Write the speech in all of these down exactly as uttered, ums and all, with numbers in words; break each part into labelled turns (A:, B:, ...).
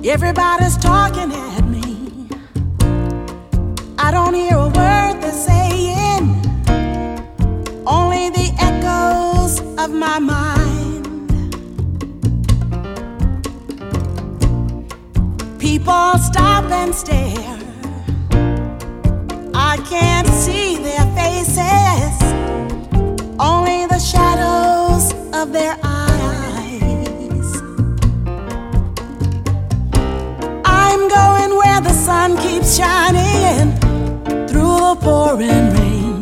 A: Everybody's talking at me. I don't hear a word they're saying, only the echoes of my mind. People stop and stare. I can't see their faces, only the shadows of their eyes. I'm going where the sun keeps shining through the pouring rain,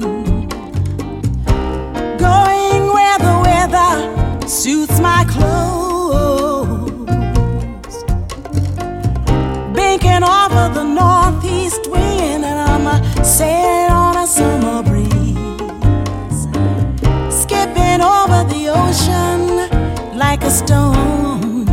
A: going where the weather suits my clothes, banking off of the northeast wind, and I'm sailing on a summer breeze, skipping over the ocean like a stone.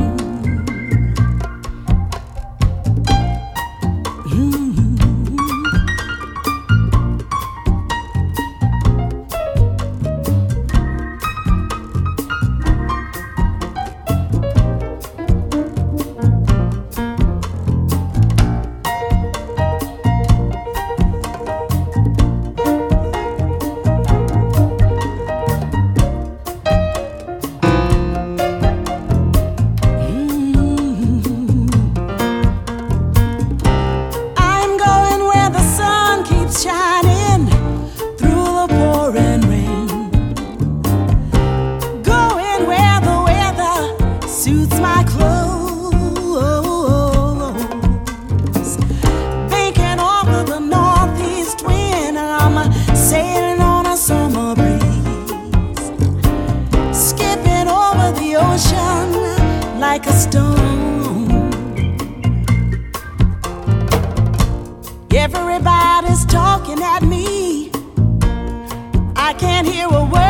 A: Shining through the pouring rain, going where the weather suits my clothes, banking off of the northeast wind, and I'm sailing on a summer breeze, skipping over the ocean like a stone. Everybody's talking at me. I can't hear a word